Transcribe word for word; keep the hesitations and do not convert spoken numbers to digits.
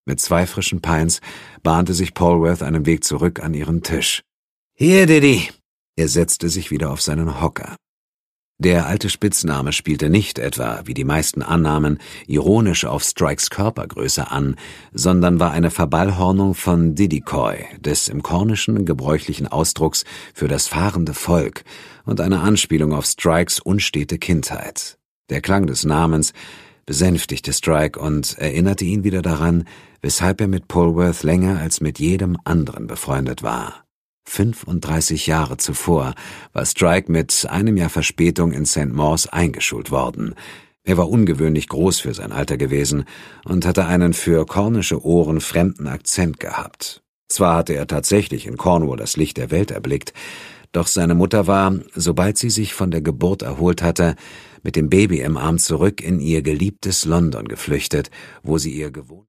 Mit zwei frischen Pints bahnte sich Polwarth einen Weg zurück an ihren Tisch. »Hier, Diddy!« Er setzte sich wieder auf seinen Hocker. Der alte Spitzname spielte nicht etwa, wie die meisten annahmen, ironisch auf Strikes Körpergröße an, sondern war eine Verballhornung von Diddycoy, des im Kornischen gebräuchlichen Ausdrucks für das fahrende Volk und eine Anspielung auf Strikes unstete Kindheit. Der Klang des Namens besänftigte Strike und erinnerte ihn wieder daran, weshalb er mit Polwarth länger als mit jedem anderen befreundet war. fünfunddreißig Jahre zuvor war Strike mit einem Jahr Verspätung in Saint Maurs eingeschult worden. Er war ungewöhnlich groß für sein Alter gewesen und hatte einen für kornische Ohren fremden Akzent gehabt. Zwar hatte er tatsächlich in Cornwall das Licht der Welt erblickt, doch seine Mutter war, sobald sie sich von der Geburt erholt hatte, mit dem Baby im Arm zurück in ihr geliebtes London geflüchtet, wo sie ihr gewohnt